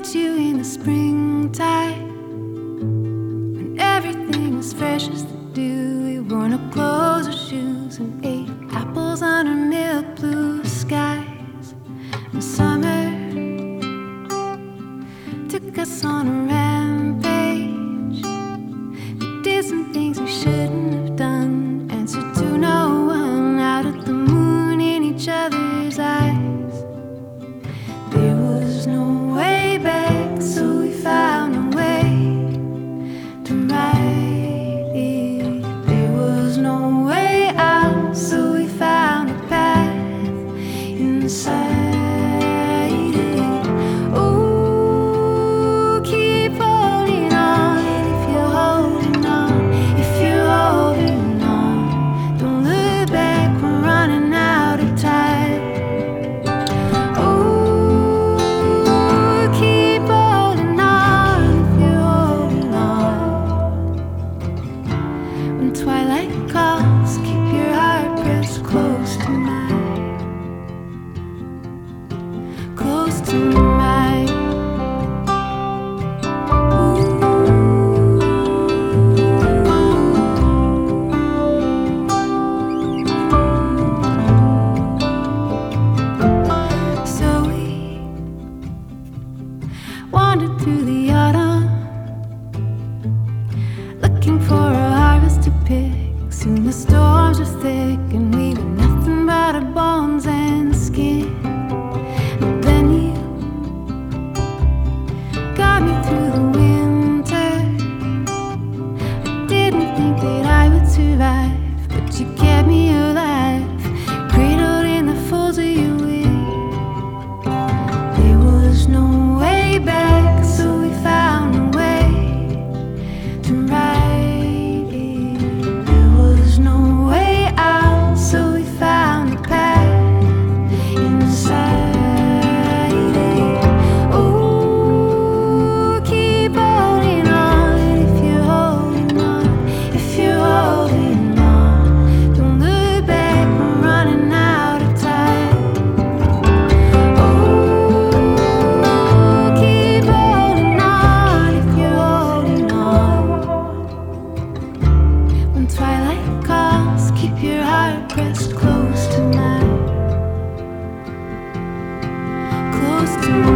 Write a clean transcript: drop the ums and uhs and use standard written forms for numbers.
met you in the springtime, when everything was fresh as the dew. We wore no clothes or shoes and ate apples under milk blue skies. And summer took us on a rampage. We did some things we shouldn't have done, answered to no one, out at the moon in each other's eyes. There was no way back, so we found a way to write it. There was no way out, so we found a path inside it. Oh, keep holding on if you're holding on, if you're holding on. Don't look back, we're running out of time. Twilight calls, keep your heart pressed close to mine, close to mine. So we wandered through the autumn, looking for a harvest to pick. Soon the storms were thick and we were nothing but our bones and skin. But then you got me through the winter. I didn't think that I would survive, but you kept me alive, cradled in the folds of your wing. There was no way back, so we found a way to ride. Twilight calls, keep your heart pressed close to mine, close to mine.